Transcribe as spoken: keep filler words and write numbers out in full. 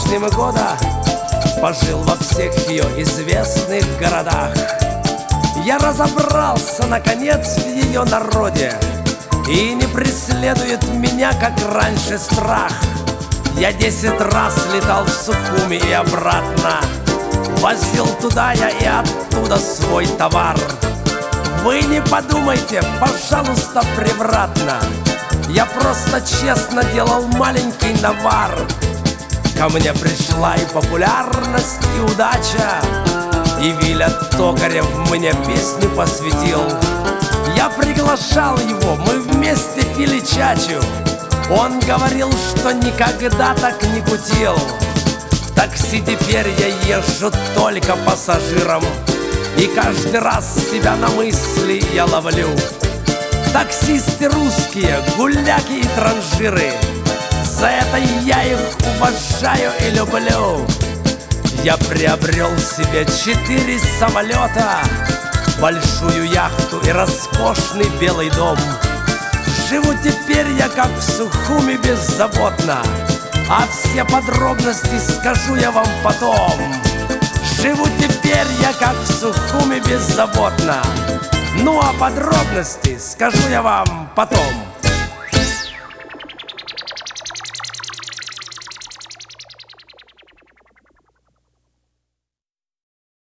лишним года пожил во всех ее известных городах. Я разобрался, наконец, в ее народе, и не преследует меня, как раньше, страх. Я десять раз летал в Сухуми и обратно, возил туда я и оттуда свой товар. Вы не подумайте, пожалуйста, превратно, я просто честно делал маленький навар. Ко мне пришла и популярность, и удача, и Виля Токарев мне песню посвятил. Я приглашал его, мы вместе пили чачу. Он говорил, что никогда так не кутил. В такси теперь я езжу только пассажиром, и каждый раз себя на мысли я ловлю. Таксисты русские, гуляки и транжиры, за это я их уважаю и люблю. Я приобрел себе четыре самолета, большую яхту и роскошный белый дом. Живу теперь я как в Сухуми беззаботно, а все подробности скажу я вам потом. Живу теперь я как в Сухуми беззаботно, ну а подробности скажу я вам потом.